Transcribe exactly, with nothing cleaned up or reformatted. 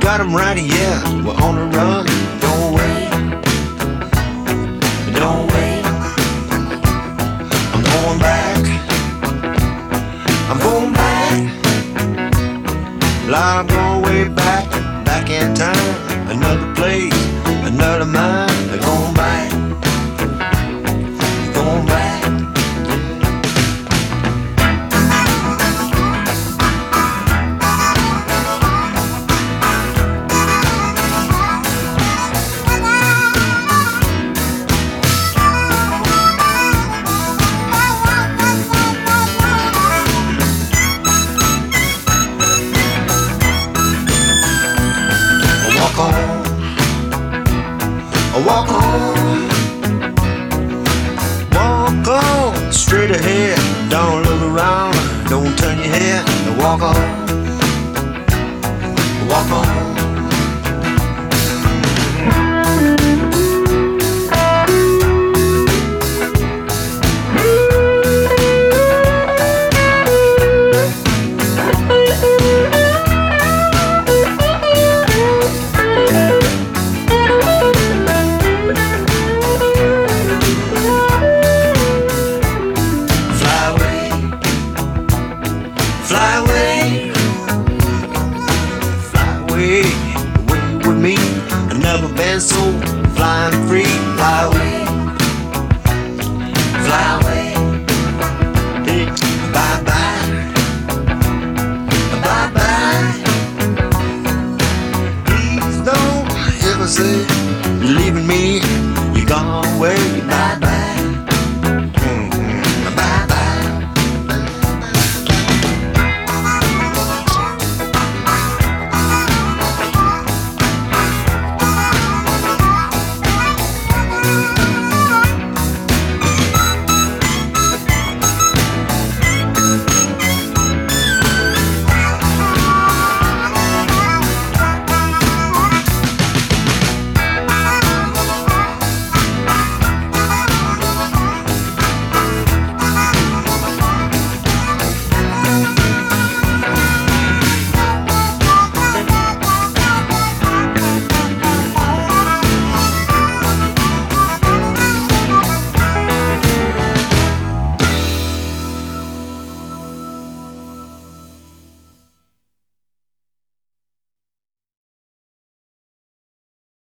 got 'em right here. We're on the run. Don't wait. Don't wait. I'm going back. I'm going back. Like I'm going way back. Back in time. Another place. Another mind. They're going back. Going back. Walk on, walk on, straight ahead. Don't look around, don't turn your head. Walk on, walk on. Fly away, fly away, away with me. I've never been so flying free. Fly away, fly away. Hey, bye bye, bye bye. Please don't ever say you're leaving me. You're gone away. Bye bye.